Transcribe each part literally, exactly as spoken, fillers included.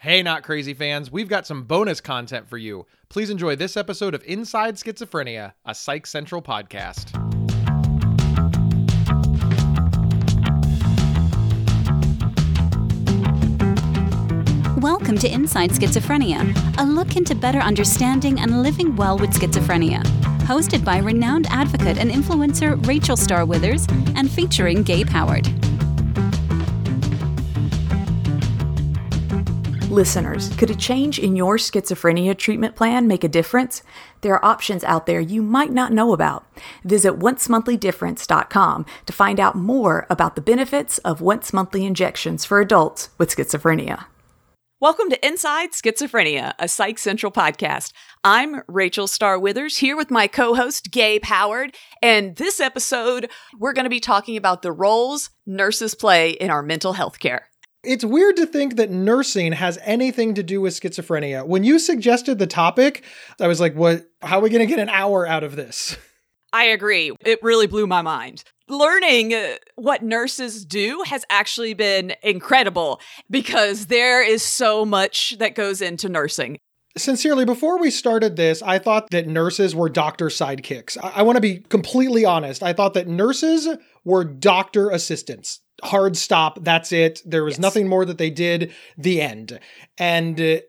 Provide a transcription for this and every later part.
Hey, Not Crazy fans, we've got some bonus content for you. Please enjoy this episode of Inside Schizophrenia, a Psych Central podcast. Welcome to Inside Schizophrenia, a look into better understanding and living well with schizophrenia. Hosted by renowned advocate and influencer Rachel Starr-Withers and featuring Gabe Howard. Listeners, could a change in your schizophrenia treatment plan make a difference? There are options out there you might not know about. Visit once monthly difference dot com to find out more about the benefits of once-monthly injections for adults with schizophrenia. Welcome to Inside Schizophrenia, a Psych Central podcast. I'm Rachel Starr-Withers, here with my co-host Gabe Howard, and this episode, we're going to be talking about the roles nurses play in our mental health care. It's weird to think that nursing has anything to do with schizophrenia. When you suggested the topic, I was like, what? How are we going to get an hour out of this? I agree. It really blew my mind. Learning what nurses do has actually been incredible because there is so much that goes into nursing. Sincerely, before we started this, I thought that nurses were doctor sidekicks. I, I want to be completely honest. I thought that nurses were doctor assistants. Hard stop, that's it. There was yes. nothing more that they did, the end. And uh,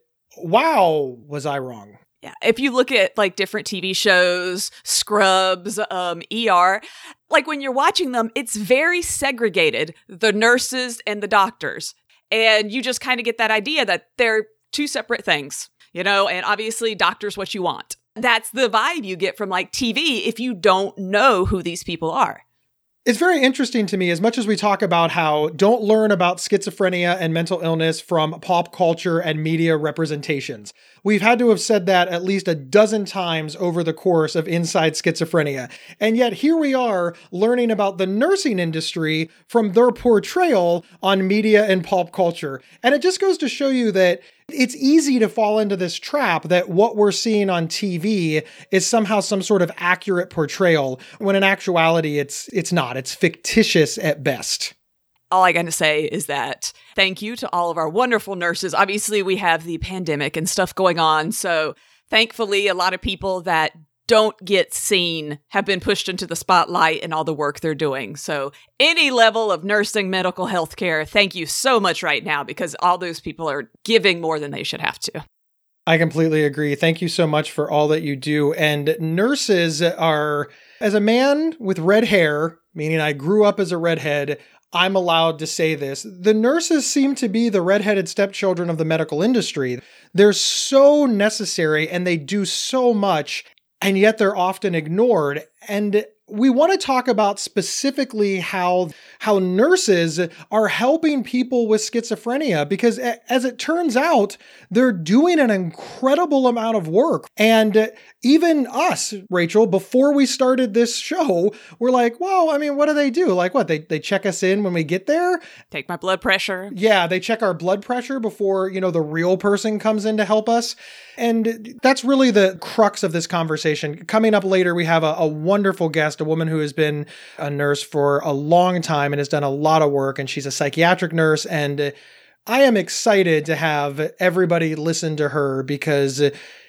wow, was I wrong. Yeah, if you look at like different T V shows, Scrubs, um, E R, like when you're watching them, it's very segregated, the nurses and the doctors. And you just kind of get that idea that they're two separate things, you know, and obviously doctor's what you want. That's the vibe you get from like T V if you don't know who these people are. It's very interesting to me, as much as we talk about how don't learn about schizophrenia and mental illness from pop culture and media representations. We've had to have said that at least a dozen times over the course of Inside Schizophrenia. And yet here we are learning about the nursing industry from their portrayal on media and pop culture. And it just goes to show you that it's easy to fall into this trap that what we're seeing on T V is somehow some sort of accurate portrayal, when in actuality, it's it's not. It's fictitious at best. All I got to say is that thank you to all of our wonderful nurses. Obviously, we have the pandemic and stuff going on. So thankfully, a lot of people that don't get seen have been pushed into the spotlight and all the work they're doing. So any level of nursing, medical health care, thank you so much right now, because all those people are giving more than they should have to. I completely agree. Thank you so much for all that you do. And nurses are, as a man with red hair, meaning I grew up as a redhead, I'm allowed to say this. The nurses seem to be the redheaded stepchildren of the medical industry. They're so necessary and they do so much, and yet they're often ignored. And we want to talk about specifically how, how nurses are helping people with schizophrenia, because as it turns out, they're doing an incredible amount of work. And even us, Rachel, before we started this show, we're like, well, I mean, what do they do? Like what? They they check us in when we get there? Take my blood pressure. Yeah, they check our blood pressure before, you know, the real person comes in to help us. And that's really the crux of this conversation. Coming up later, we have a, a wonderful guest, a woman who has been a nurse for a long time and has done a lot of work, and she's a psychiatric nurse. And I am excited to have everybody listen to her because,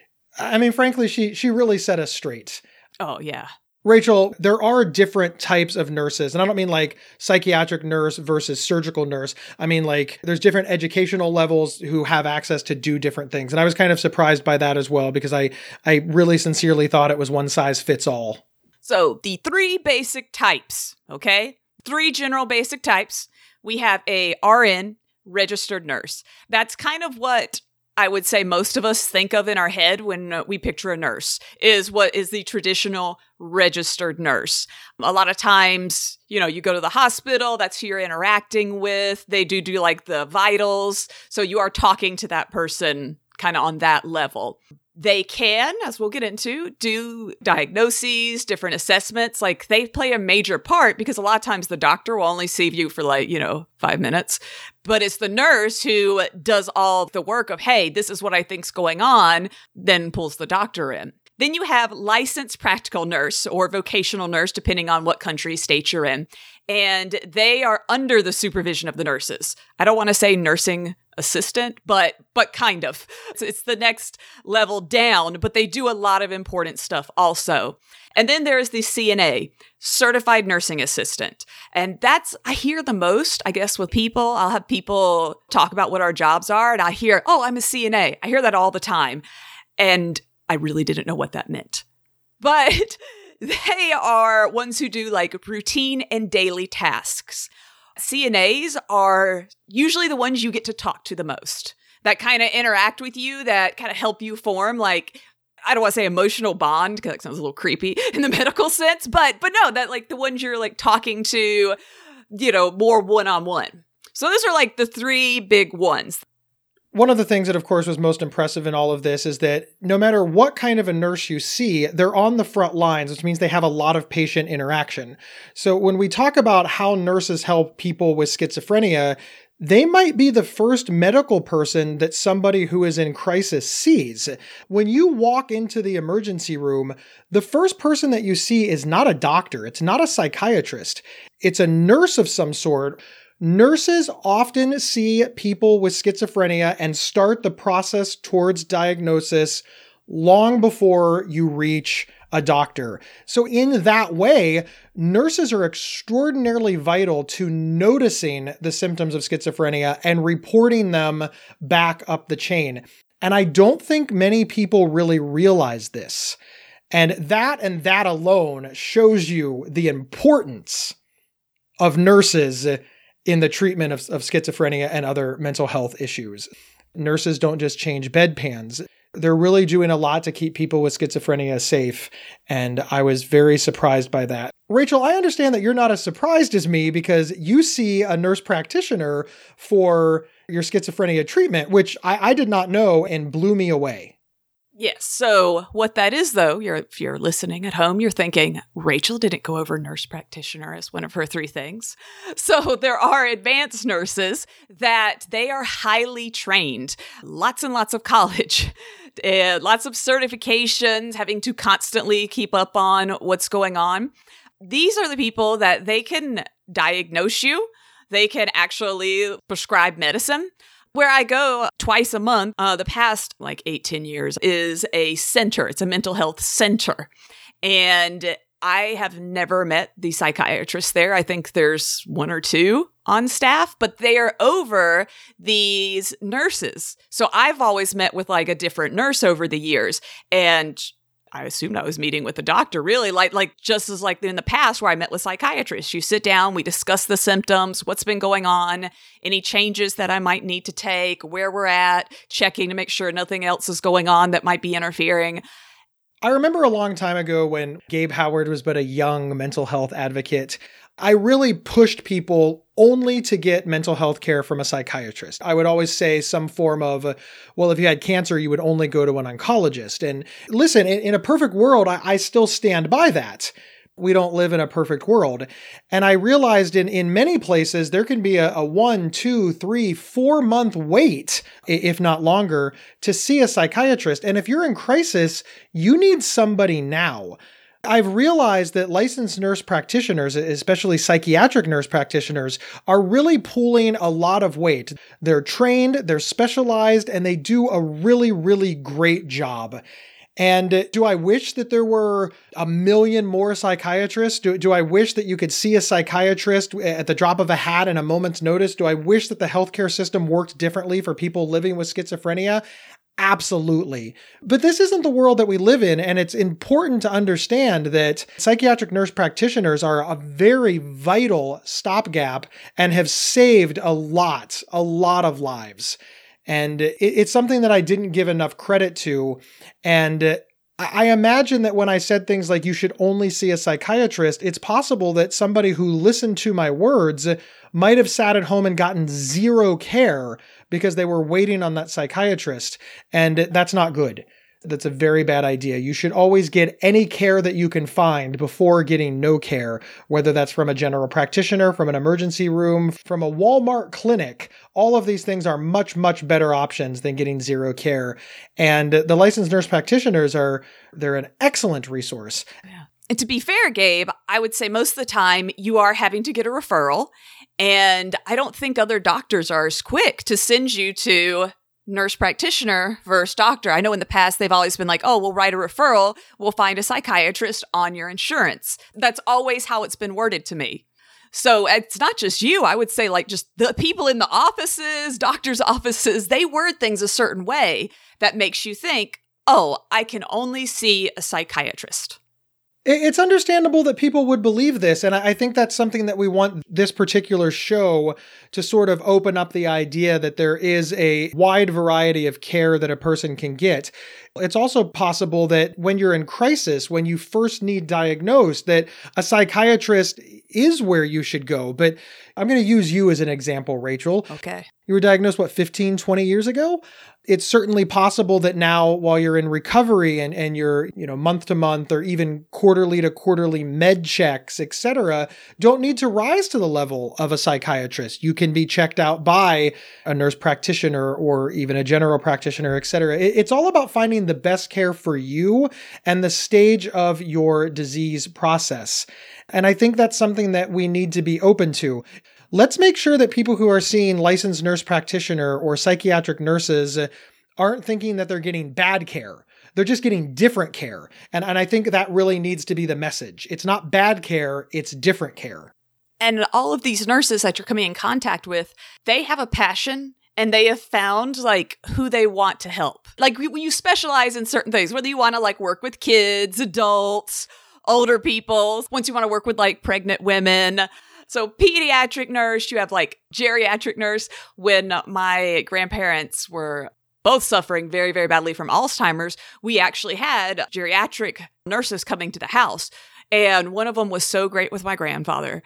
I mean, frankly, she she really set us straight. Oh, yeah. Rachel, there are different types of nurses, and I don't mean like psychiatric nurse versus surgical nurse. I mean like there's different educational levels who have access to do different things. And I was kind of surprised by that as well, because I, I really sincerely thought it was one size fits all. So the three basic types, okay? Three general basic types. We have a R N, registered nurse. That's kind of what I would say most of us think of in our head when we picture a nurse, is what is the traditional registered nurse. A lot of times, you know, you go to the hospital, that's who you're interacting with. They do do like the vitals. So you are talking to that person kind of on that level. They can, as we'll get into, do diagnoses, different assessments. Like they play a major part because a lot of times the doctor will only see you for like, you know, five minutes. But it's the nurse who does all the work of, hey, this is what I think's going on, then pulls the doctor in. Then you have licensed practical nurse or vocational nurse, depending on what country, state you're in. And they are under the supervision of the nurses. I don't want to say nursing assistant, but but kind of. It's, it's the next level down, but they do a lot of important stuff also. And then there's the C N A, Certified Nursing Assistant. And that's, I hear the most, I guess, with people. I'll have people talk about what our jobs are, and I hear, oh, I'm a C N A. I hear that all the time. And I really didn't know what that meant. But they are ones who do like routine and daily tasks. C N As are usually the ones you get to talk to the most, that kind of interact with you, that kind of help you form like, I don't want to say emotional bond because that sounds a little creepy in the medical sense, but but no, that like the ones you're like talking to, you know, more one-on-one. So those are like the three big ones. One of the things that, of course, was most impressive in all of this is that no matter what kind of a nurse you see, they're on the front lines, which means they have a lot of patient interaction. So when we talk about how nurses help people with schizophrenia, they might be the first medical person that somebody who is in crisis sees. When you walk into the emergency room, the first person that you see is not a doctor. It's not a psychiatrist. It's a nurse of some sort. Nurses often see people with schizophrenia and start the process towards diagnosis long before you reach a doctor. So in that way, nurses are extraordinarily vital to noticing the symptoms of schizophrenia and reporting them back up the chain. And I don't think many people really realize this. And that and that alone shows you the importance of nurses in the treatment of, of schizophrenia and other mental health issues. Nurses don't just change bedpans. They're really doing a lot to keep people with schizophrenia safe, and I was very surprised by that. Rachel, I understand that you're not as surprised as me because you see a nurse practitioner for your schizophrenia treatment, which I, I did not know and blew me away. Yes. So what that is, though, you're, if you're listening at home, you're thinking, Rachel didn't go over nurse practitioner as one of her three things. So there are advanced nurses that they are highly trained, lots and lots of college, uh, lots of certifications, having to constantly keep up on what's going on. These are the people that they can diagnose you. They can actually prescribe medicine. Where I go twice a month, uh, the past like eight, ten years, is a center. It's a mental health center. And I have never met the psychiatrist there. I think there's one or two on staff, but they are over these nurses. So I've always met with like a different nurse over the years. And I assumed I was meeting with a doctor, really, like like just as like in the past where I met with psychiatrists. You sit down, we discuss the symptoms, what's been going on, any changes that I might need to take, where we're at, checking to make sure nothing else is going on that might be interfering. I remember a long time ago when Gabe Howard was but a young mental health advocate, I really pushed people only to get mental health care from a psychiatrist. I would always say some form of, uh, well, if you had cancer, you would only go to an oncologist. And listen, in, in a perfect world, I, I still stand by that. We don't live in a perfect world. And I realized in, in many places, there can be a, a one, two, three, four month wait, if not longer, to see a psychiatrist. And if you're in crisis, you need somebody now. I've realized that licensed nurse practitioners, especially psychiatric nurse practitioners, are really pulling a lot of weight. They're trained, they're specialized, and they do a really, really great job. And do I wish that there were a million more psychiatrists? Do, do I wish that you could see a psychiatrist at the drop of a hat and a moment's notice? Do I wish that the healthcare system worked differently for people living with schizophrenia? Absolutely. But this isn't the world that we live in, and it's important to understand that psychiatric nurse practitioners are a very vital stopgap and have saved a lot, a lot of lives. And it, it's something that I didn't give enough credit to. And I imagine that when I said things like you should only see a psychiatrist, it's possible that somebody who listened to my words might have sat at home and gotten zero care because they were waiting on that psychiatrist. And that's not good. That's a very bad idea. You should always get any care that you can find before getting no care, whether that's from a general practitioner, from an emergency room, from a Walmart clinic. All of these things are much, much better options than getting zero care. And the licensed nurse practitioners are, they're an excellent resource. Yeah. And to be fair, Gabe, I would say most of the time you are having to get a referral. And I don't think other doctors are as quick to send you to nurse practitioner versus doctor. I know in the past they've always been like, oh, we'll write a referral. We'll find a psychiatrist on your insurance. That's always how it's been worded to me. So it's not just you. I would say like just the people in the offices, doctors' offices, they word things a certain way that makes you think, oh, I can only see a psychiatrist. It's understandable that people would believe this, and I think that's something that we want this particular show to sort of open up the idea that there is a wide variety of care that a person can get. It's also possible that when you're in crisis, when you first need diagnosed, that a psychiatrist is where you should go. But I'm going to use you as an example, Rachel. Okay. You were diagnosed, what, fifteen, twenty years ago? It's certainly possible that now while you're in recovery and, and you're, you know, month to month or even quarterly to quarterly med checks, et cetera, don't need to rise to the level of a psychiatrist. You can be checked out by a nurse practitioner or even a general practitioner, et cetera. It, it's all about finding the best care for you and the stage of your disease process. And I think that's something that we need to be open to. Let's make sure that people who are seeing licensed nurse practitioner or psychiatric nurses aren't thinking that they're getting bad care. They're just getting different care. And, and I think that really needs to be the message. It's not bad care, it's different care. And all of these nurses that you're coming in contact with, they have a passion and they have found like who they want to help. Like when you specialize in certain things, whether you want to like work with kids, adults, older people, once you want to work with like pregnant women. So pediatric nurse, you have like geriatric nurse. When my grandparents were both suffering very, very badly from Alzheimer's, we actually had geriatric nurses coming to the house. And one of them was so great with my grandfather.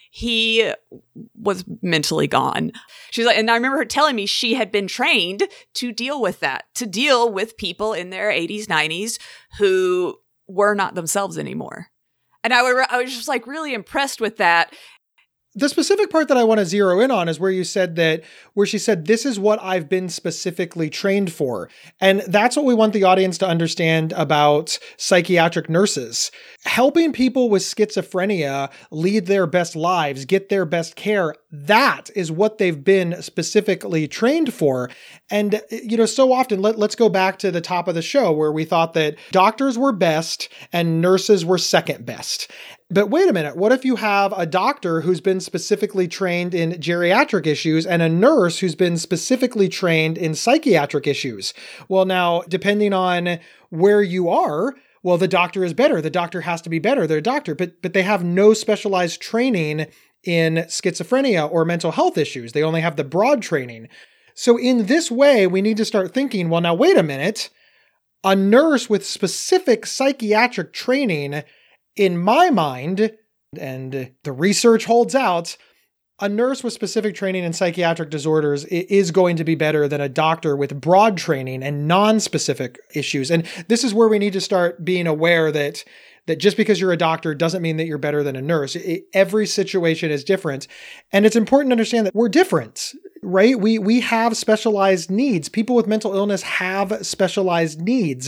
He was mentally gone. She's like, and I remember her telling me she had been trained to deal with that, to deal with people in their eighties, nineties who were not themselves anymore. And I, were, I was just like really impressed with that. The specific part that I want to zero in on is where you said that, where she said, this is what I've been specifically trained for. And that's what we want the audience to understand about psychiatric nurses. Helping people with schizophrenia lead their best lives, get their best care. That is what they've been specifically trained for. And, you know, so often, let, let's go back to the top of the show where we thought that doctors were best and nurses were second best. But wait a minute, what if you have a doctor who's been specifically trained in geriatric issues and a nurse who's been specifically trained in psychiatric issues? Well, now, depending on where you are, well, the doctor is better. The doctor has to be better. They're a doctor, but, but they have no specialized training in schizophrenia or mental health issues. They only have the broad training. So in this way, we need to start thinking, well, now, wait a minute, a nurse with specific psychiatric training, in my mind, and the research holds out, a nurse with specific training in psychiatric disorders is going to be better than a doctor with broad training and non-specific issues. And this is where we need to start being aware that that just because you're a doctor doesn't mean that you're better than a nurse. It, every situation is different. And it's important to understand that we're different, right? We, we have specialized needs. People with mental illness have specialized needs.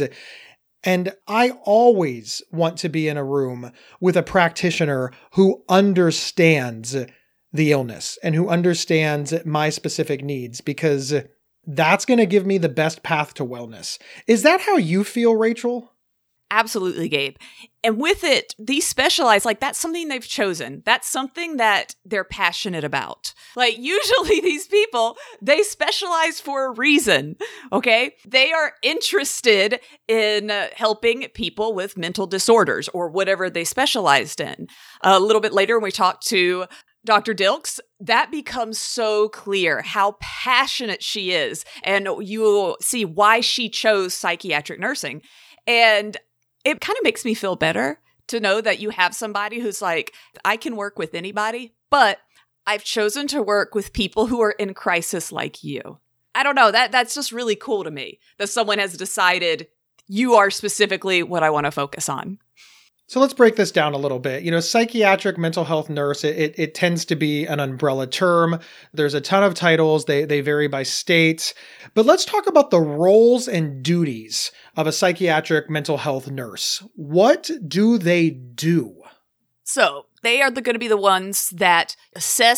And I always want to be in a room with a practitioner who understands the illness and who understands my specific needs, because that's going to give me the best path to wellness. Is that how you feel, Rachel? Absolutely, Gabe. And with it, these specialized, like that's something they've chosen. That's something that they're passionate about. Like usually these people, they specialize for a reason, okay? They are interested in uh, helping people with mental disorders or whatever they specialized in. A little bit later when we talk to Doctor Dilks, that becomes so clear how passionate she is. And you'll see why she chose psychiatric nursing. And it kind of makes me feel better to know that you have somebody who's like, I can work with anybody, but I've chosen to work with people who are in crisis like you. I don't know, that that's just really cool to me that someone has decided you are specifically what I want to focus on. So let's break this down a little bit. You know, psychiatric mental health nurse, it, it, it tends to be an umbrella term. There's a ton of titles. They, they vary by state. But let's talk about the roles and duties of a psychiatric mental health nurse. What do they do? So they are the, going to be the ones that assess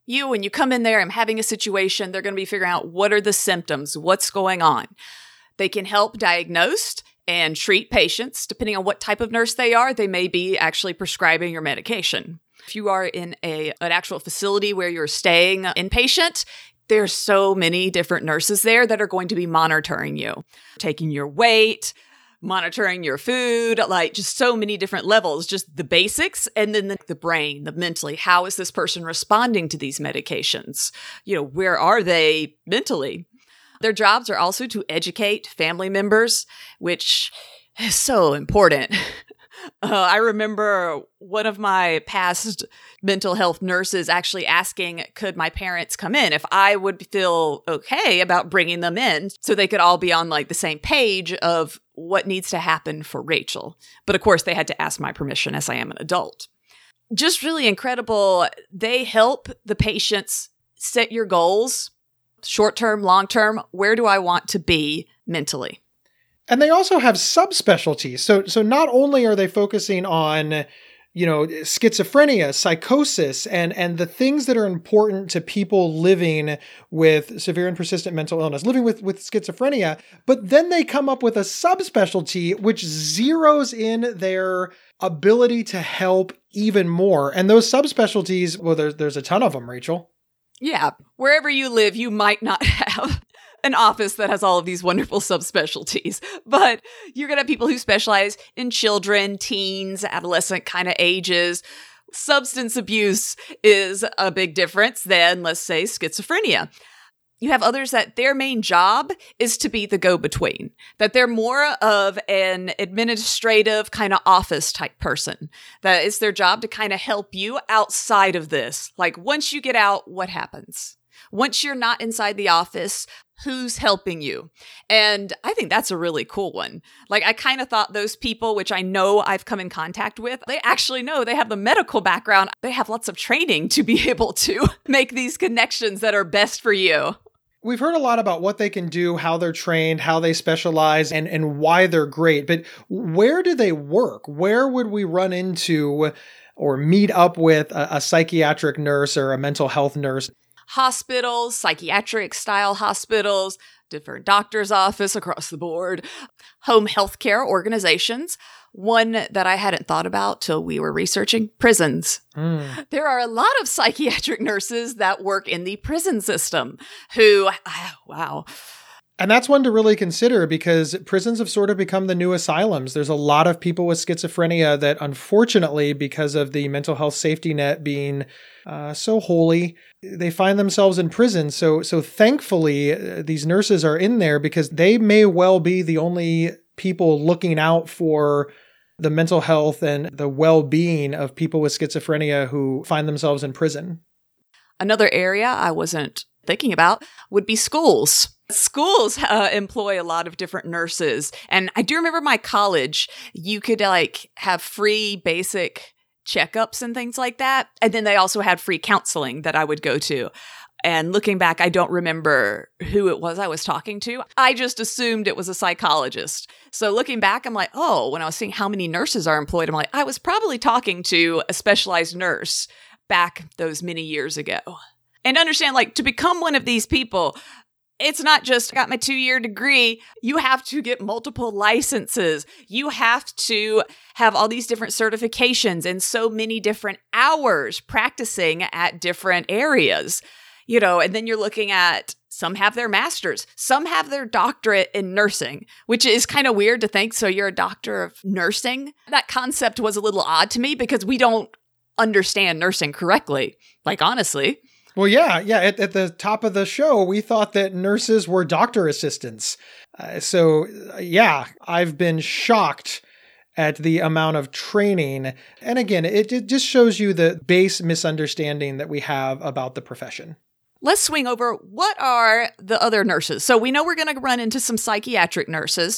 You, when you come in there and having a situation, they're going to be figuring out what are the symptoms, what's going on. They can help diagnose and treat patients. Depending on what type of nurse they are, they may be actually prescribing your medication. If you are in a an actual facility where you're staying inpatient, there's so many different nurses there that are going to be monitoring you, taking your weight, monitoring your food, like just so many different levels, just the basics. And then the, the brain, the mentally, how is this person responding to these medications? You know, where are they mentally? Their jobs are also to educate family members, which is so important. Uh, I remember one of my past mental health nurses actually asking, could my parents come in, if I would feel okay about bringing them in so they could all be on like the same page of what needs to happen for Rachel. But of course, they had to ask my permission as I am an adult. Just really incredible. They help the patients set your goals, short-term, long-term. Where do I want to be mentally? And they also have subspecialties. So so not only are they focusing on, you know, schizophrenia, psychosis, and, and the things that are important to people living with severe and persistent mental illness, living with, with schizophrenia, but then they come up with a subspecialty which zeroes in their ability to help even more. And those subspecialties, well, there's, there's a ton of them, Rachel. Yeah. Wherever you live, you might not have an office that has all of these wonderful subspecialties, but you're going to have people who specialize in children, teens, adolescent kind of ages. Substance abuse is a big difference than, let's say, schizophrenia. You have others that their main job is to be the go-between, that they're more of an administrative kind of office type person, that it's their job to kind of help you outside of this. Like once you get out, what happens? Once you're not inside the office, who's helping you? And I think that's a really cool one. Like I kind of thought those people, which I know I've come in contact with, they actually know they have the medical background. They have lots of training to be able to make these connections that are best for you. We've heard a lot about what they can do, how they're trained, how they specialize, and, and why they're great. But where do they work? Where would we run into or meet up with a, a psychiatric nurse or a mental health nurse? Hospitals, psychiatric style hospitals, different doctor's office across the board, home healthcare organizations. One that I hadn't thought about till we were researching, prisons. Mm. There are a lot of psychiatric nurses that work in the prison system who, oh, wow. And that's one to really consider because prisons have sort of become the new asylums. There's a lot of people with schizophrenia that unfortunately, because of the mental health safety net being uh, so holy, they find themselves in prison. So, so thankfully, uh, these nurses are in there because they may well be the only people looking out for the mental health and the well-being of people with schizophrenia who find themselves in prison. Another area I wasn't thinking about would be schools. Schools uh, employ a lot of different nurses. And I do remember my college, you could like have free basic checkups and things like that. And then they also had free counseling that I would go to. And looking back, I don't remember who it was I was talking to. I just assumed it was a psychologist. So looking back, I'm like, oh, when I was seeing how many nurses are employed, I'm like, I was probably talking to a specialized nurse back those many years ago. And understand, like, to become one of these people, it's not just, I got my two-year degree. You have to get multiple licenses. You have to have all these different certifications and so many different hours practicing at different areas. You know, and then you're looking at some have their master's, some have their doctorate in nursing, which is kind of weird to think. So you're a doctor of nursing. That concept was a little odd to me because we don't understand nursing correctly. Like, honestly. Well, yeah, yeah. At, at the top of the show, we thought that nurses were doctor assistants. Uh, so, uh, yeah, I've been shocked at the amount of training. And again, it, it just shows you the base misunderstanding that we have about the profession. Let's swing over. What are the other nurses? So we know we're going to run into some psychiatric nurses.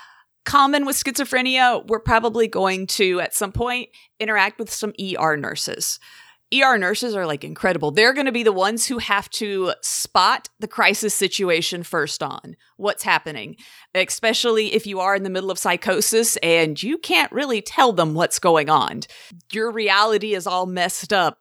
Common with schizophrenia, we're probably going to, at some point, interact with some E R nurses. E R nurses are like incredible. They're going to be the ones who have to spot the crisis situation first on what's happening, especially if you are in the middle of psychosis and you can't really tell them what's going on. Your reality is all messed up.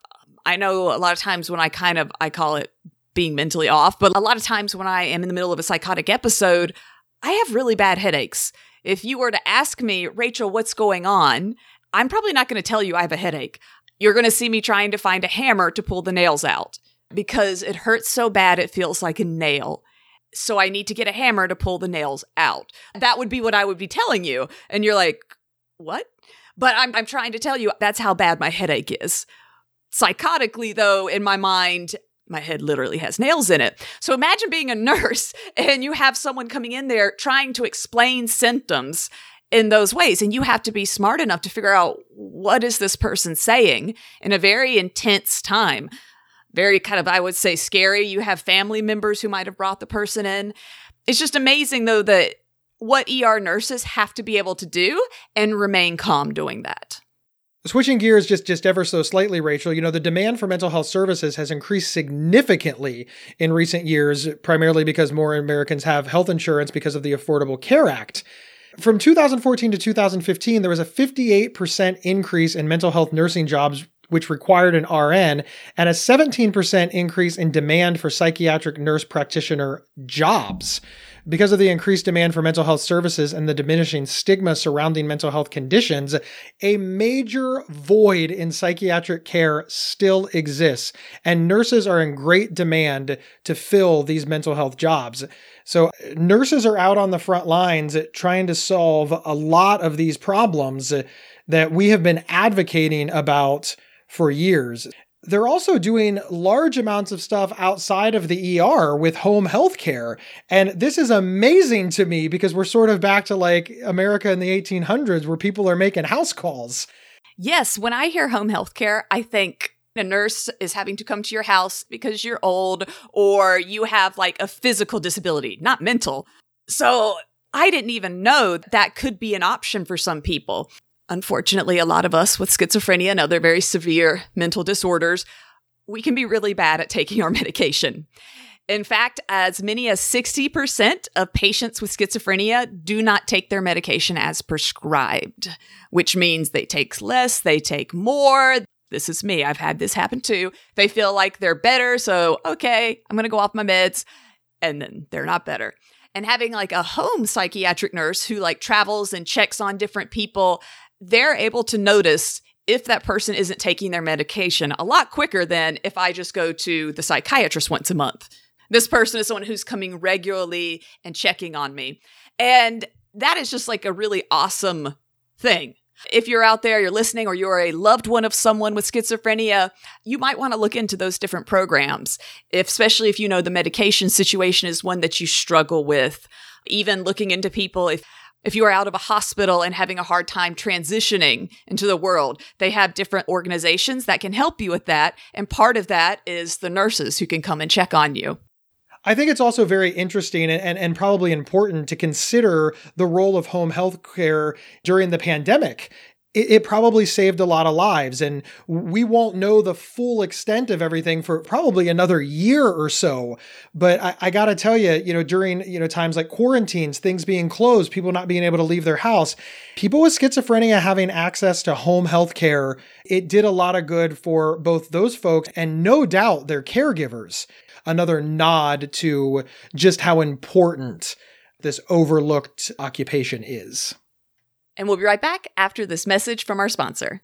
I know a lot of times when I kind of, I call it being mentally off, but a lot of times when I am in the middle of a psychotic episode, I have really bad headaches. If you were to ask me, Rachel, what's going on? I'm probably not going to tell you I have a headache. You're going to see me trying to find a hammer to pull the nails out because it hurts so bad it feels like a nail. So I need to get a hammer to pull the nails out. That would be what I would be telling you. And you're like, what? But I'm I'm trying to tell you that's how bad my headache is. Psychotically, though, in my mind, my head literally has nails in it. So imagine being a nurse and you have someone coming in there trying to explain symptoms in those ways. And you have to be smart enough to figure out what is this person saying in a very intense time. Very kind of, I would say, scary. You have family members who might have brought the person in. It's just amazing, though, that what E R nurses have to be able to do and remain calm doing that. Switching gears just, just ever so slightly, Rachel, you know, the demand for mental health services has increased significantly in recent years, primarily because more Americans have health insurance because of the Affordable Care Act. From two thousand fourteen to two thousand fifteen, there was a fifty-eight percent increase in mental health nursing jobs, which required an R N, and a seventeen percent increase in demand for psychiatric nurse practitioner jobs. Because of the increased demand for mental health services and the diminishing stigma surrounding mental health conditions, a major void in psychiatric care still exists, and nurses are in great demand to fill these mental health jobs. So nurses are out on the front lines trying to solve a lot of these problems that we have been advocating about for years. They're also doing large amounts of stuff outside of the E R with home health care. And this is amazing to me because we're sort of back to like America in the eighteen hundreds where people are making house calls. Yes, when I hear home health care, I think a nurse is having to come to your house because you're old or you have like a physical disability, not mental. So I didn't even know that could be an option for some people. Unfortunately, a lot of us with schizophrenia and other very severe mental disorders, we can be really bad at taking our medication. In fact, as many as sixty percent of patients with schizophrenia do not take their medication as prescribed, which means they take less, they take more. This is me. I've had this happen too. They feel like they're better, so okay, I'm going to go off my meds, and then they're not better. And having like a home psychiatric nurse who like travels and checks on different people, they're able to notice if that person isn't taking their medication a lot quicker than if I just go to the psychiatrist once a month. This person is someone who's coming regularly and checking on me. And that is just like a really awesome thing. If you're out there, you're listening, or you're a loved one of someone with schizophrenia, you might want to look into those different programs, if, especially if you know the medication situation is one that you struggle with. Even looking into people, if If you are out of a hospital and having a hard time transitioning into the world, they have different organizations that can help you with that. And part of that is the nurses who can come and check on you. I think it's also very interesting and, and, and probably important to consider the role of home health care during the pandemic. It, it probably saved a lot of lives, and we won't know the full extent of everything for probably another year or so. But I, I got to tell you, you know, during, you know, times like quarantines, things being closed, people not being able to leave their house, people with schizophrenia having access to home health care, it did a lot of good for both those folks and no doubt their caregivers. Another nod to just how important this overlooked occupation is. And we'll be right back after this message from our sponsor.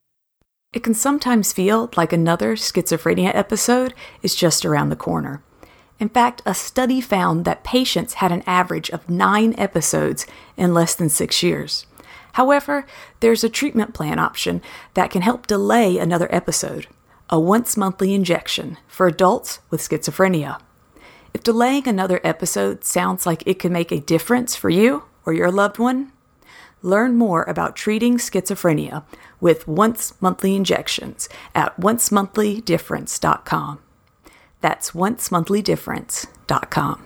It can sometimes feel like another schizophrenia episode is just around the corner. In fact, a study found that patients had an average of nine episodes in less than six years. However, there's a treatment plan option that can help delay another episode, a once-monthly injection for adults with schizophrenia. If delaying another episode sounds like it could make a difference for you or your loved one, learn more about treating schizophrenia with once-monthly injections at once monthly difference dot com. That's once monthly difference dot com.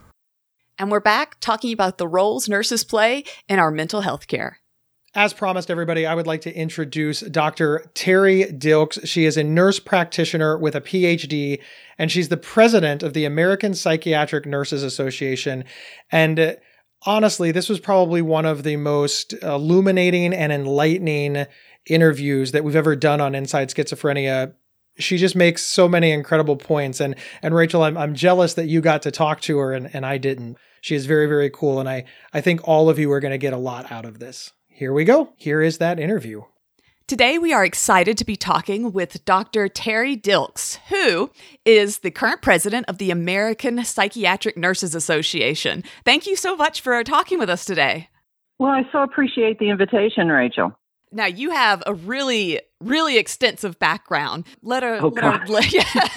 And we're back talking about the roles nurses play in our mental health care. As promised, everybody, I would like to introduce Doctor Terry Dilks. She is a nurse practitioner with a P H D, and she's the president of the American Psychiatric Nurses Association. And uh, honestly, this was probably one of the most illuminating and enlightening interviews that we've ever done on Inside Schizophrenia she just makes so many incredible points. And and Rachel, I'm I'm jealous that you got to talk to her and, and I didn't. She is very, very cool. And I, I think all of you are going to get a lot out of this. Here we go. Here is that interview. Today, we are excited to be talking with Doctor Terry Dilks, who is the current president of the American Psychiatric Nurses Association. Thank you so much for talking with us today. Well, I so appreciate the invitation, Rachel. Now, you have a really, really extensive background. Let our, oh, let, our let,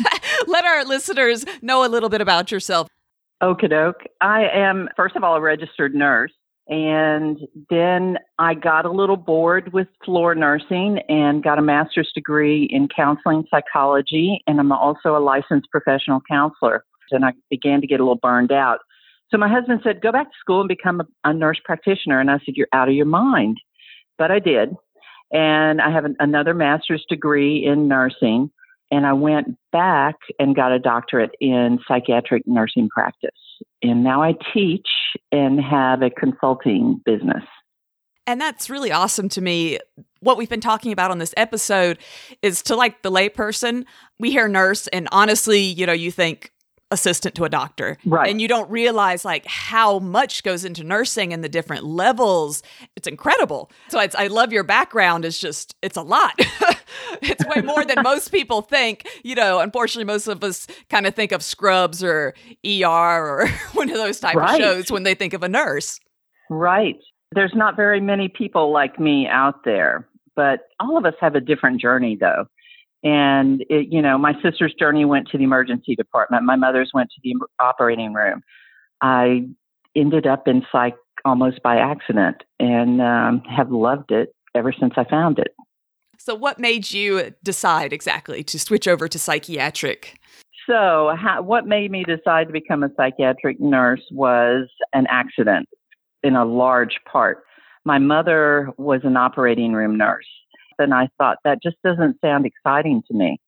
let our listeners know a little bit about yourself. Okie doke. I am, first of all, a registered nurse. And then I got a little bored with floor nursing and got a master's degree in counseling psychology. And I'm also a licensed professional counselor. And I began to get a little burned out. So my husband said, go back to school and become a, a nurse practitioner. And I said, you're out of your mind. But I did. And I have an, another master's degree in nursing. And I went back and got a doctorate in psychiatric nursing practice. And now I teach and have a consulting business. And that's really awesome to me. What we've been talking about on this episode is to like the layperson, we hear nurse and honestly, you know, you think assistant to a doctor. Right. And you don't realize like how much goes into nursing and the different levels. It's incredible. So it's, I love your background. It's just, it's a lot. It's way more than most people think. You know, unfortunately, most of us kind of think of Scrubs or E R or one of those type right. of shows when they think of a nurse. Right. There's not very many people like me out there, but all of us have a different journey, though. And, it, you know, my sister's journey went to the emergency department. My mother's went to the operating room. I ended up in psych almost by accident and um, have loved it ever since I found it. So what made you decide exactly to switch over to psychiatric? So how, what made me decide to become a psychiatric nurse was an accident in a large part. My mother was an operating room nurse. And I thought that just doesn't sound exciting to me.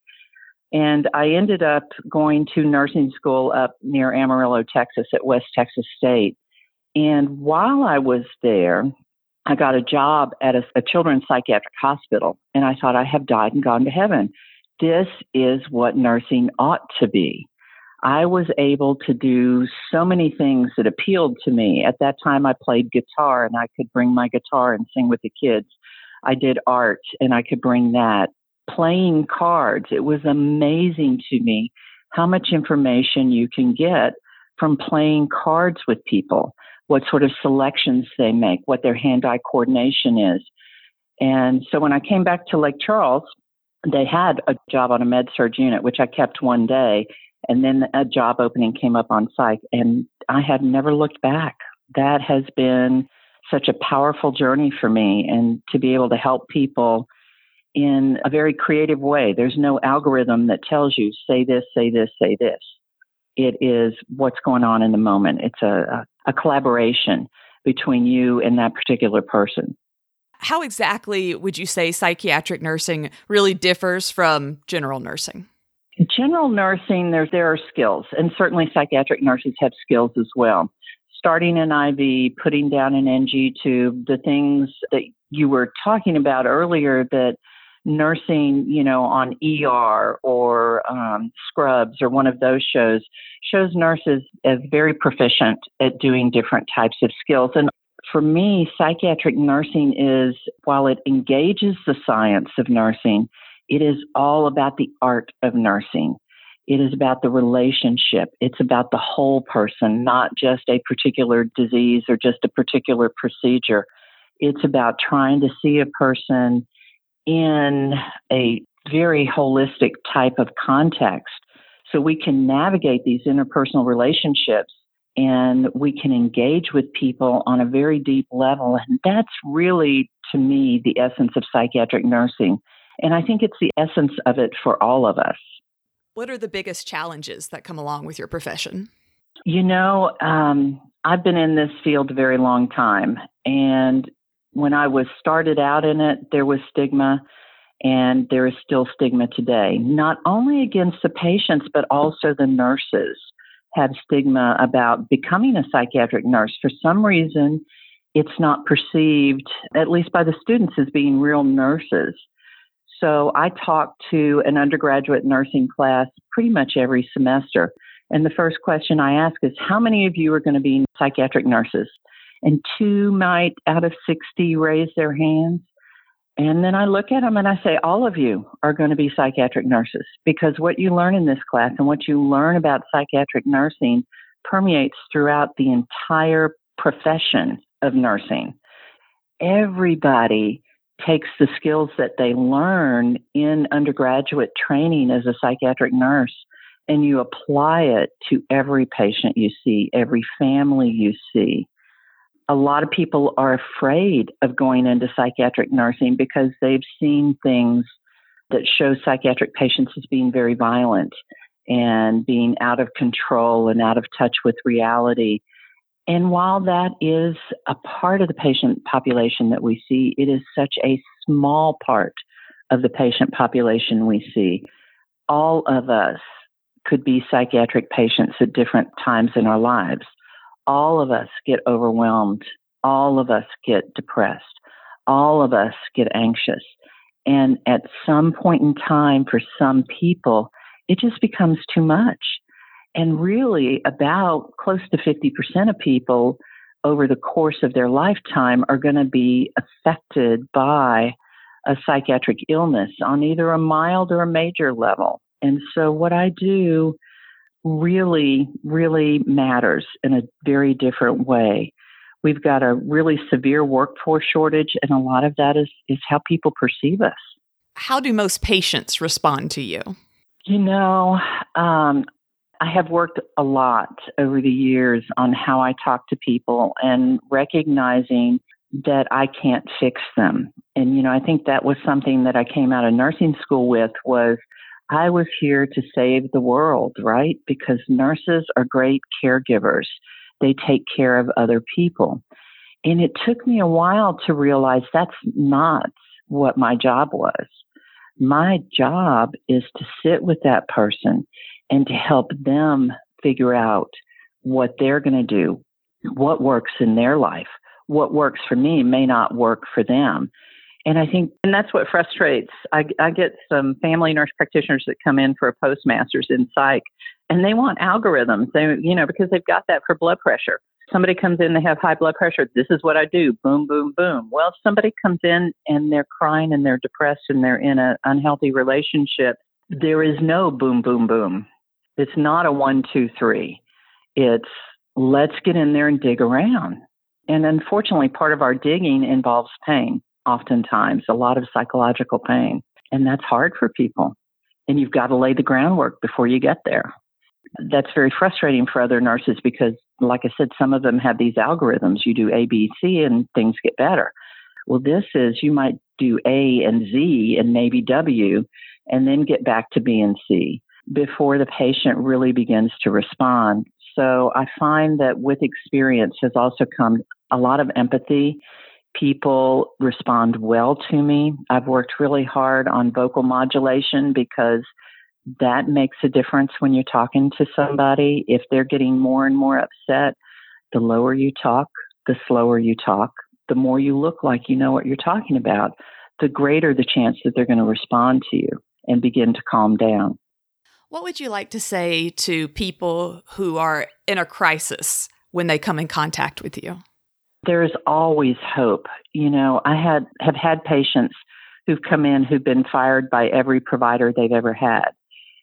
And I ended up going to nursing school up near Amarillo, Texas at West Texas State. And while I was there, I got a job at a, a children's psychiatric hospital. And I thought, I have died and gone to heaven. This is what nursing ought to be. I was able to do so many things that appealed to me. At that time, I played guitar and I could bring my guitar and sing with the kids. I did art and I could bring that. Playing cards, it was amazing to me how much information you can get from playing cards with people, what sort of selections they make, what their hand-eye coordination is. And so when I came back to Lake Charles, they had a job on a med-surg unit, which I kept one day, and then a job opening came up on psych, and I had never looked back. That has been such a powerful journey for me, and to be able to help people in a very creative way. There's no algorithm that tells you, say this, say this, say this. It is what's going on in the moment. It's a, a collaboration between you and that particular person. How exactly would you say psychiatric nursing really differs from general nursing? General nursing, there, there are skills, and certainly psychiatric nurses have skills as well. Starting an I V, putting down an N G tube, the things that you were talking about earlier that nursing, you know, on E R or um, Scrubs or one of those shows, shows nurses as very proficient at doing different types of skills. And for me, psychiatric nursing is, while it engages the science of nursing, it is all about the art of nursing. It is about the relationship. It's about the whole person, not just a particular disease or just a particular procedure. It's about trying to see a person in a very holistic type of context so we can navigate these interpersonal relationships and we can engage with people on a very deep level. And that's really, to me, the essence of psychiatric nursing. And I think it's the essence of it for all of us. What are the biggest challenges that come along with your profession? You know, um, I've been in this field a very long time. And when I was started out in it, there was stigma, and there is still stigma today, not only against the patients, but also the nurses have stigma about becoming a psychiatric nurse. For some reason, it's not perceived, at least by the students, as being real nurses. So I talk to an undergraduate nursing class pretty much every semester. And the first question I ask is, how many of you are going to be psychiatric nurses? And two might out of sixty raise their hands. And then I look at them and I say, all of you are going to be psychiatric nurses, because what you learn in this class and what you learn about psychiatric nursing permeates throughout the entire profession of nursing. Everybody takes the skills that they learn in undergraduate training as a psychiatric nurse, and you apply it to every patient you see, every family you see. A lot of people are afraid of going into psychiatric nursing because they've seen things that show psychiatric patients as being very violent and being out of control and out of touch with reality. And while that is a part of the patient population that we see, it is such a small part of the patient population we see. All of us could be psychiatric patients at different times in our lives. All of us get overwhelmed. All of us get depressed. All of us get anxious. And at some point in time, for some people, it just becomes too much. And really, about close to fifty percent of people over the course of their lifetime are going to be affected by a psychiatric illness on either a mild or a major level. And so what I do really, really matters in a very different way. We've got a really severe workforce shortage, and a lot of that is, is how people perceive us. How do most patients respond to you? You know, um, I have worked a lot over the years on how I talk to people and recognizing that I can't fix them. And, you know, I think that was something that I came out of nursing school with was I was here to save the world, right? Because nurses are great caregivers. They take care of other people. And it took me a while to realize that's not what my job was. My job is to sit with that person and to help them figure out what they're going to do, what works in their life. What works for me may not work for them. And I think, and that's what frustrates. I, I get some family nurse practitioners that come in for a postmaster's in psych, and they want algorithms. They, you know, because they've got that for blood pressure. Somebody comes in, they have high blood pressure. This is what I do. Boom, boom, boom. Well, if somebody comes in and they're crying and they're depressed and they're in an unhealthy relationship, there is no boom, boom, boom. It's not a one, two, three. It's let's get in there and dig around. And unfortunately, part of our digging involves pain. Oftentimes, a lot of psychological pain. And that's hard for people. And you've got to lay the groundwork before you get there. That's very frustrating for other nurses because, like I said, some of them have these algorithms. You do A, B, C, and things get better. Well, this is you might do A and Z and maybe W, and then get back to B and C before the patient really begins to respond. So I find that with experience has also come a lot of empathy. People respond well to me. I've worked really hard on vocal modulation because that makes a difference when you're talking to somebody. If they're getting more and more upset, the lower you talk, the slower you talk, the more you look like you know what you're talking about, the greater the chance that they're going to respond to you and begin to calm down. What would you like to say to people who are in a crisis when they come in contact with you? There's always hope. You know, I had have had patients who've come in who've been fired by every provider they've ever had.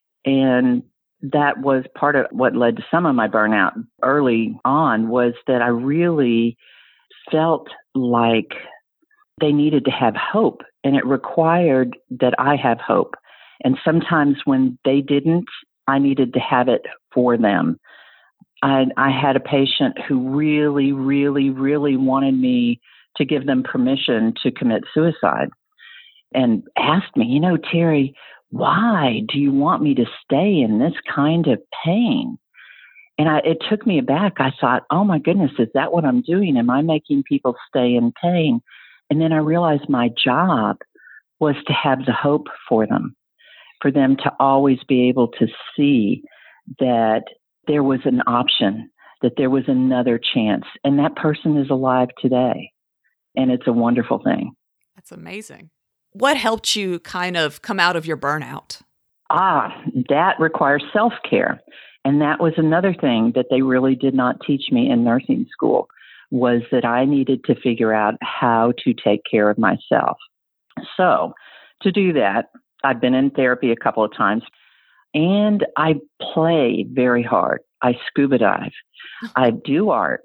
And that was part of what led to some of my burnout early on was that I really felt like they needed to have hope, and it required that I have hope. And sometimes when they didn't, I needed to have it for them. I, I had a patient who really, really, really wanted me to give them permission to commit suicide and asked me, you know, Terry, why do you want me to stay in this kind of pain? And I, it took me aback. I thought, oh my goodness, is that what I'm doing? Am I making people stay in pain? And then I realized my job was to have the hope for them, for them to always be able to see that there was an option, that there was another chance. And that person is alive today. And it's a wonderful thing. That's amazing. What helped you kind of come out of your burnout? Ah, that requires self-care. And that was another thing that they really did not teach me in nursing school, was that I needed to figure out how to take care of myself. So to do that, I've been in therapy a couple of times, and I play very hard. I scuba dive. I do art.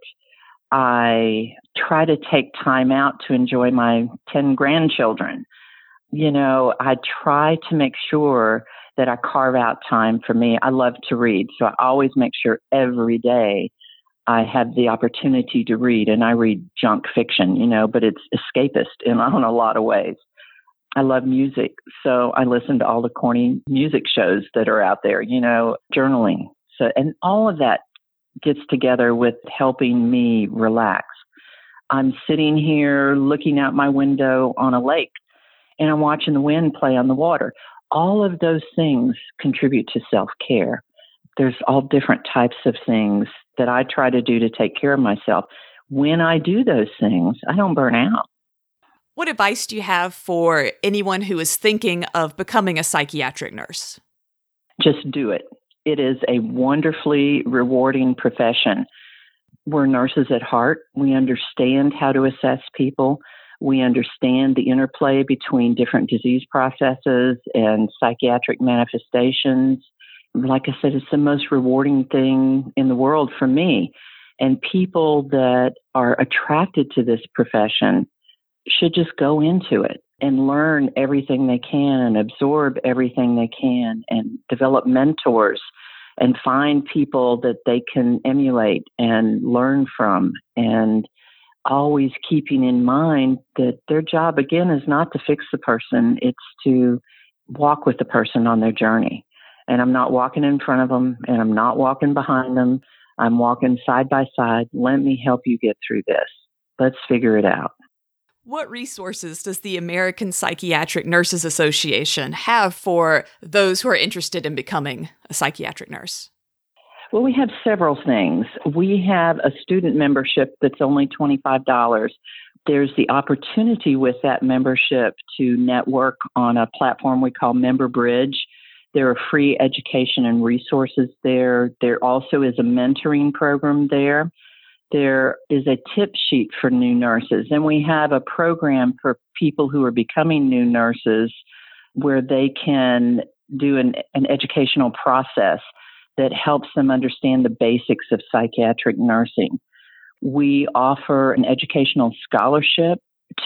I try to take time out to enjoy my ten grandchildren. You know, I try to make sure that I carve out time for me. I love to read, so I always make sure every day I have the opportunity to read, and I read junk fiction, you know, but it's escapist in, in a lot of ways. I love music, so I listen to all the corny music shows that are out there, you know, journaling. So, and all of that gets together with helping me relax. I'm sitting here looking out my window on a lake, and I'm watching the wind play on the water. All of those things contribute to self-care. There's all different types of things that I try to do to take care of myself. When I do those things, I don't burn out. What advice do you have for anyone who is thinking of becoming a psychiatric nurse? Just do it. It is a wonderfully rewarding profession. We're nurses at heart. We understand how to assess people. We understand the interplay between different disease processes and psychiatric manifestations. Like I said, it's the most rewarding thing in the world for me. And people that are attracted to this profession should just go into it and learn everything they can and absorb everything they can and develop mentors and find people that they can emulate and learn from, and always keeping in mind that their job, again, is not to fix the person. It's to walk with the person on their journey. And I'm not walking in front of them, and I'm not walking behind them. I'm walking side by side. Let me help you get through this. Let's figure it out. What resources does the American Psychiatric Nurses Association have for those who are interested in becoming a psychiatric nurse? Well, we have several things. We have a student membership that's only twenty-five dollars. There's the opportunity with that membership to network on a platform we call Member Bridge. There are free education and resources there. There also is a mentoring program there. There is a tip sheet for new nurses, and we have a program for people who are becoming new nurses where they can do an, an educational process that helps them understand the basics of psychiatric nursing. We offer an educational scholarship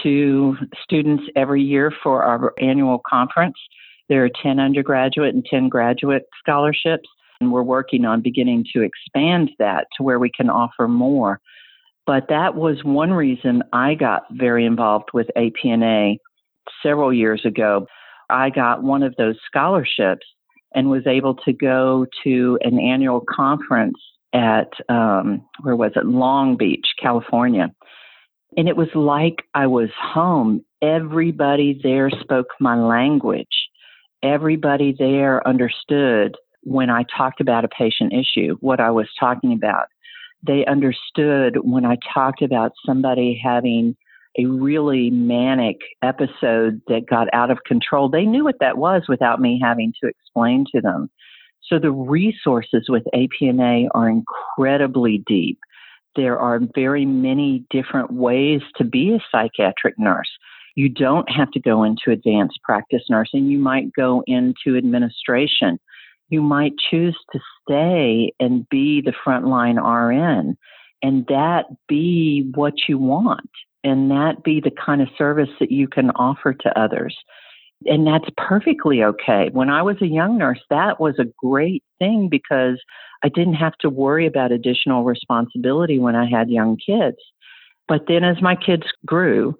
to students every year for our annual conference. There are ten undergraduate and ten graduate scholarships, and we're working on beginning to expand that to where we can offer more. But that was one reason I got very involved with A P N A several years ago. I got one of those scholarships and was able to go to an annual conference at, um, where was it, Long Beach, California. And it was like I was home. Everybody there spoke my language. Everybody there understood when I talked about a patient issue, what I was talking about. They understood when I talked about somebody having a really manic episode that got out of control. They knew what that was without me having to explain to them. So the resources with A P N A are incredibly deep. There are very many different ways to be a psychiatric nurse. You don't have to go into advanced practice nursing. You might go into administration. You might choose to stay and be the frontline R N, and that be what you want, and that be the kind of service that you can offer to others. And that's perfectly okay. When I was a young nurse, that was a great thing because I didn't have to worry about additional responsibility when I had young kids. But then as my kids grew,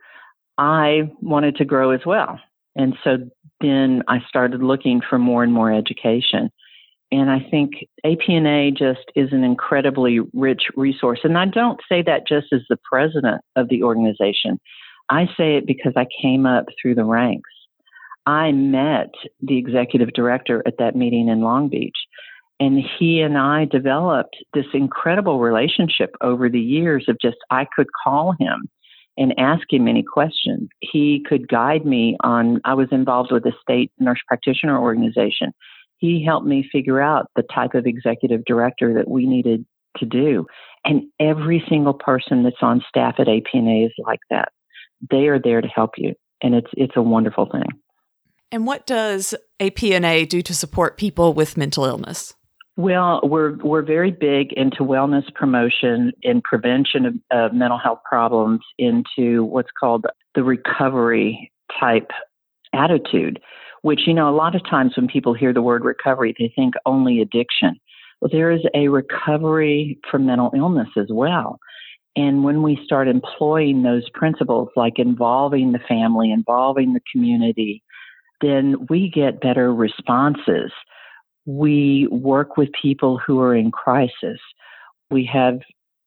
I wanted to grow as well. And so then I started looking for more and more education. And I think A P N A just is an incredibly rich resource. And I don't say that just as the president of the organization. I say it because I came up through the ranks. I met the executive director at that meeting in Long Beach, and he and I developed this incredible relationship over the years of just, I could call him and ask him any questions. He could guide me on, I was involved with a state nurse practitioner organization. He helped me figure out the type of executive director that we needed to do. And every single person that's on staff at A P N A is like that. They are there to help you. And it's it's a wonderful thing. And what does A P N A do to support people with mental illness? Well, we're we're very big into wellness promotion and prevention of, of mental health problems, into what's called the recovery type attitude, which, you know, a lot of times when people hear the word recovery, they think only addiction. Well, there is a recovery from mental illness as well. And when we start employing those principles, like involving the family, involving the community, then we get better responses. We work with people who are in crisis. We have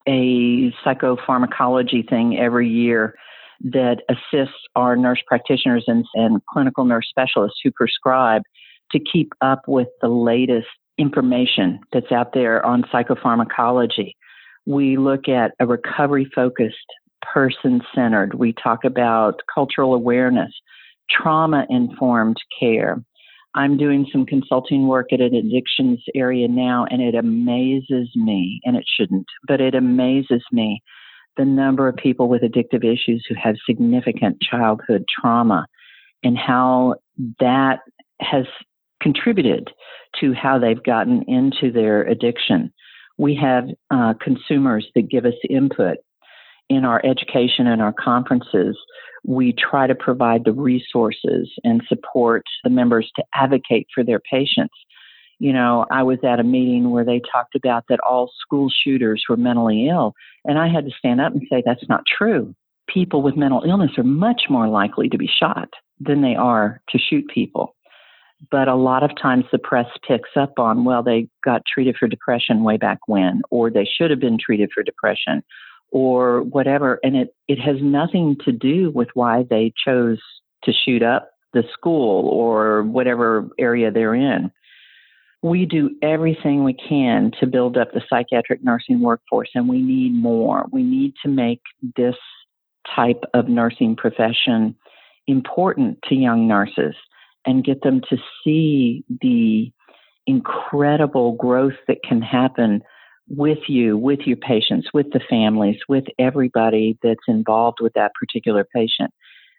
a psychopharmacology thing every year that assists our nurse practitioners and, and clinical nurse specialists who prescribe to keep up with the latest information that's out there on psychopharmacology. We look at a recovery-focused, person-centered. We talk about cultural awareness, trauma-informed care. I'm doing some consulting work at an addictions area now, and it amazes me, and it shouldn't, but it amazes me the number of people with addictive issues who have significant childhood trauma and how that has contributed to how they've gotten into their addiction. We have uh, consumers that give us input in our education and our conferences. We try to provide the resources and support the members to advocate for their patients. You know, I was at a meeting where they talked about that all school shooters were mentally ill, and I had to stand up and say that's not true. People with mental illness are much more likely to be shot than they are to shoot people. But a lot of times the press picks up on, well, they got treated for depression way back when, or they should have been treated for depression, or whatever. And it, it has nothing to do with why they chose to shoot up the school or whatever area they're in. We do everything we can to build up the psychiatric nursing workforce, and we need more. We need to make this type of nursing profession important to young nurses and get them to see the incredible growth that can happen with you, with your patients, with the families, with everybody that's involved with that particular patient.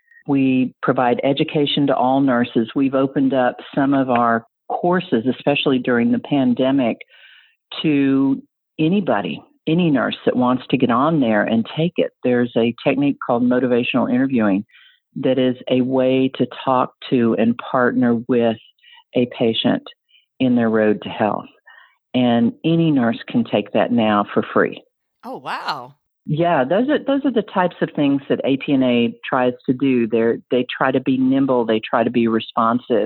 We provide education to all nurses. We've opened up some of our courses, especially during the pandemic, to anybody, any nurse that wants to get on there and take it. There's a technique called motivational interviewing that is a way to talk to and partner with a patient in their road to health. And any nurse can take that now for free. Oh, wow. Yeah, those are those are the types of things that A P N A tries to do. They they try to be nimble, they try to be responsive,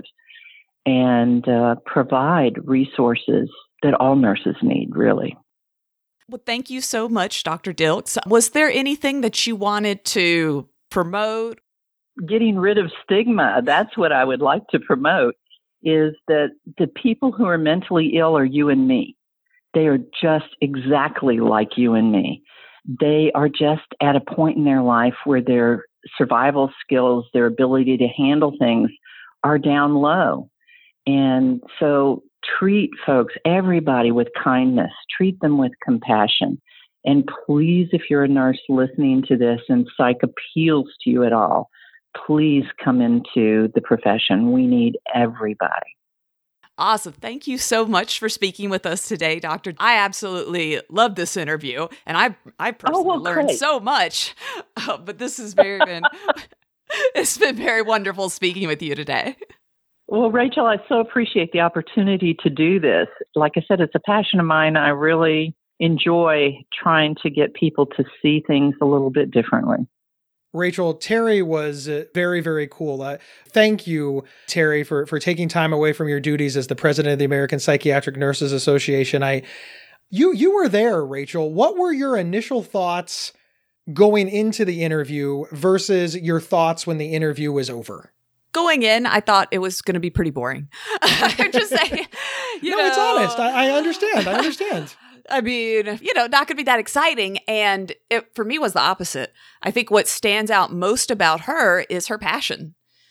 and uh, provide resources that all nurses need, really. Well, thank you so much, Doctor Dilks. Was there anything that you wanted to promote? Getting rid of stigma, that's what I would like to promote, is that the people who are mentally ill are you and me. They are just exactly like you and me. They are just at a point in their life where their survival skills, their ability to handle things are down low. And so treat folks, everybody, with kindness. Treat them with compassion. And please, if you're a nurse listening to this and psych appeals to you at all, please come into the profession. We need everybody. Awesome. Thank you so much for speaking with us today, Doctor I absolutely love this interview, and I I personally oh, well, learned great. so much. Uh, but this has very been it's been very wonderful speaking with you today. Well, Rachel, I so appreciate the opportunity to do this. Like I said, it's a passion of mine. I really enjoy trying to get people to see things a little bit differently. Rachel, Terry was uh, very, very cool. Uh, thank you, Terry, for, for taking time away from your duties as the president of the American Psychiatric Nurses Association. I, you, you were there, Rachel. What were your initial thoughts going into the interview versus your thoughts when the interview was over? Going in, I thought it was going to be pretty boring. I'm just saying. You no, know, it's honest. I, I understand. I understand. I mean, you know, not going to be that exciting. And it, for me, was the opposite. I think what stands out most about her is her passion.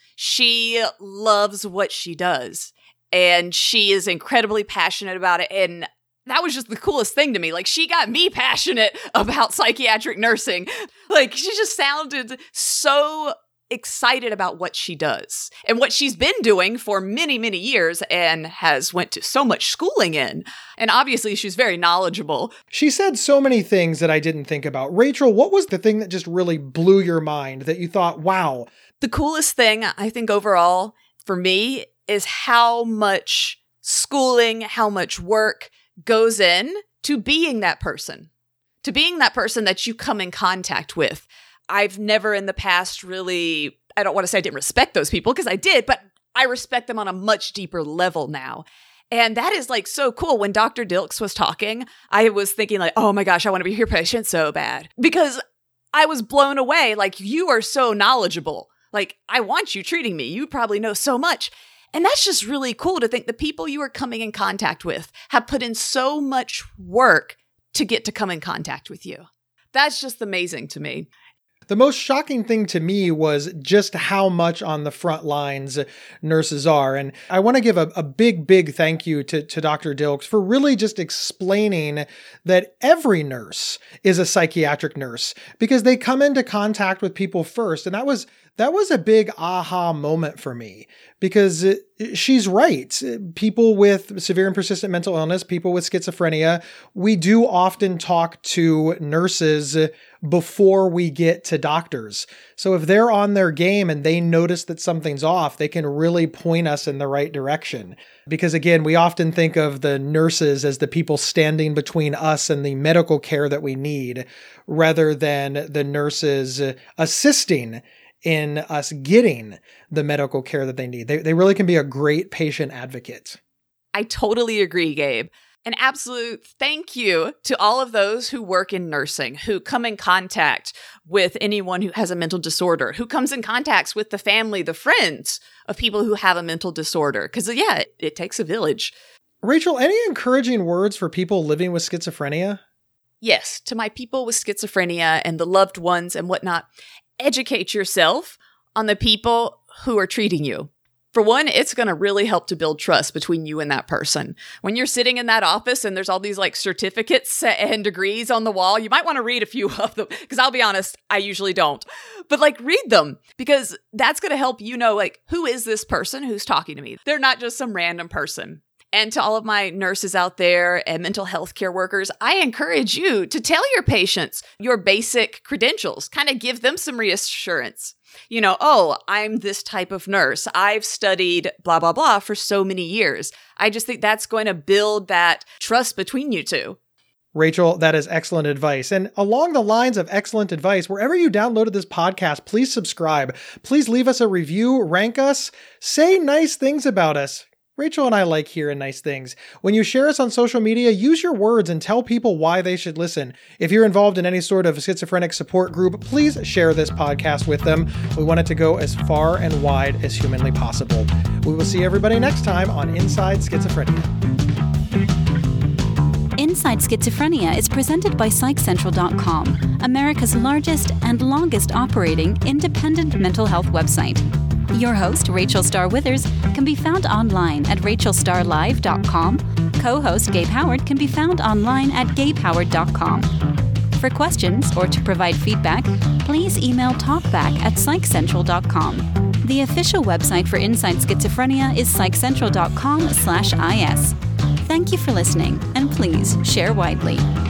She loves what she does, and she is incredibly passionate about it. And that was just the coolest thing to me. Like, she got me passionate about psychiatric nursing. Like, she just sounded so excited about what she does and what she's been doing for many, many years and has went to so much schooling in. And obviously she's very knowledgeable. She said so many things that I didn't think about. Rachel, what was the thing that just really blew your mind that you thought, wow? The coolest thing, I think, overall for me is how much schooling, how much work goes in to being that person, to being that person that you come in contact with. I've never in the past really, I don't want to say I didn't respect those people, because I did, but I respect them on a much deeper level now. And that is like so cool. When Doctor Dilks was talking, I was thinking like, oh my gosh, I want to be your patient so bad, because I was blown away. Like, you are so knowledgeable. Like, I want you treating me. You probably know so much. And that's just really cool to think the people you are coming in contact with have put in so much work to get to come in contact with you. That's just amazing to me. The most shocking thing to me was just how much on the front lines nurses are. And I want to give a, a big, big thank you to, to Doctor Dilks for really just explaining that every nurse is a psychiatric nurse, because they come into contact with people first. And that was that was a big aha moment for me, because it, she's right. People with severe and persistent mental illness, people with schizophrenia, we do often talk to nurses before we get to doctors. So if they're on their game and they notice that something's off, they can really point us in the right direction. Because again, we often think of the nurses as the people standing between us and the medical care that we need, rather than the nurses assisting in us getting the medical care that they need. They, they really can be a great patient advocate. I totally agree, Gabe. An absolute thank you to all of those who work in nursing, who come in contact with anyone who has a mental disorder, who comes in contact with the family, the friends of people who have a mental disorder. Because, yeah, it, it takes a village. Rachel, any encouraging words for people living with schizophrenia? Yes, to my people with schizophrenia and the loved ones and whatnot, educate yourself on the people who are treating you. For one, it's going to really help to build trust between you and that person. When you're sitting in that office and there's all these like certificates and degrees on the wall, you might want to read a few of them, because I'll be honest, I usually don't. But like, read them, because that's going to help you know, like, who is this person who's talking to me? They're not just some random person. And to all of my nurses out there and mental health care workers, I encourage you to tell your patients your basic credentials, kind of give them some reassurance. You know, oh, I'm this type of nurse. I've studied blah, blah, blah for so many years. I just think that's going to build that trust between you two. Rachel, that is excellent advice. And along the lines of excellent advice, wherever you downloaded this podcast, please subscribe. Please leave us a review, rank us, say nice things about us. Rachel and I like hearing nice things. When you share us on social media, use your words and tell people why they should listen. If you're involved in any sort of schizophrenic support group, please share this podcast with them. We want it to go as far and wide as humanly possible. We will see everybody next time on Inside Schizophrenia. Inside Schizophrenia is presented by Psych Central dot com, America's largest and longest operating independent mental health website. Your host, Rachel Starr Withers, can be found online at Rachel Starr Live dot com. Co-host Gabe Howard can be found online at Gabe Howard dot com. For questions or to provide feedback, please email talkback at Psych Central dot com. The official website for Inside Schizophrenia is Psych Central dot com slash I S. Thank you for listening, and please share widely.